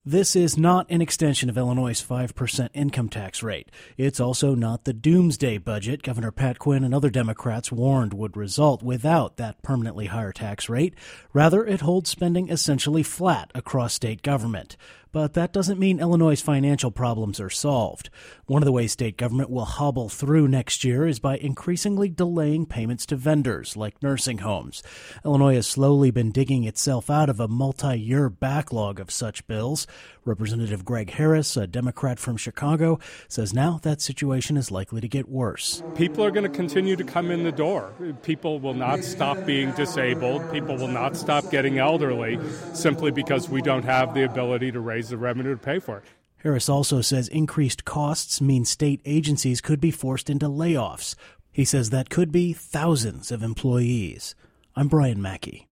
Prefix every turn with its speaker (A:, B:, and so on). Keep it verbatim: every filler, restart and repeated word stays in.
A: This is not an extension of Illinois' five percent income tax rate. It's also not the doomsday budget Governor Pat Quinn and other Democrats warned would result without that permanently higher tax rate. Rather, it holds spending essentially flat across state government. But that doesn't mean Illinois' financial problems are solved. One of the ways state government will hobble through next year is by increasingly delaying payments to vendors like nursing homes. Illinois has slowly been digging itself out of a multi-year backlog of such bills. Representative Greg Harris, a Democrat from Chicago, says now that situation is likely to get worse.
B: People are going to continue to come in the door. People will not stop being disabled. People will not stop getting elderly simply because we don't have the ability to raise the revenue to pay for it.
A: Harris also says increased costs mean state agencies could be forced into layoffs. He says that could be thousands of employees. I'm Brian Mackey.